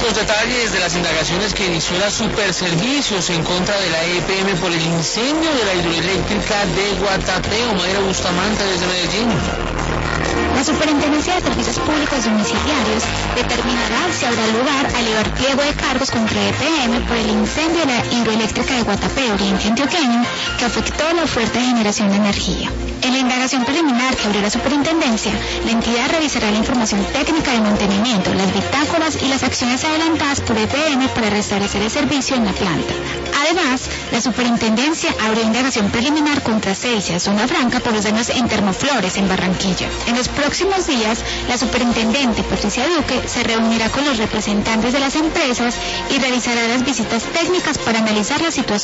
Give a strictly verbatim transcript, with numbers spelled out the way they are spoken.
los detalles de las indagaciones que inició la Superservicios en contra de la E P M por el incendio de la hidroeléctrica de Guatapé. Omaira Bustamante desde Medellín. La Superintendencia de Servicios Públicos Domiciliarios determinará si habrá lugar a elevar pliego de cargos contra E P M por el incendio de la hidroeléctrica de Guatapé, oriente antioqueño, que afectó la oferta de generación de energía. En la indagación preliminar que abrió la Superintendencia, la entidad revisará la información técnica de mantenimiento, las bitácoras y las acciones adelantadas por E P M para restablecer el servicio en la planta. Además, la Superintendencia abrió indagación preliminar contra Celsia, Zona Franca, por los daños en Termoflores, en Barranquilla. En los próximos días, la Superintendente Patricia Duque se reunirá con los representantes de las empresas y realizará las visitas técnicas para analizar la situación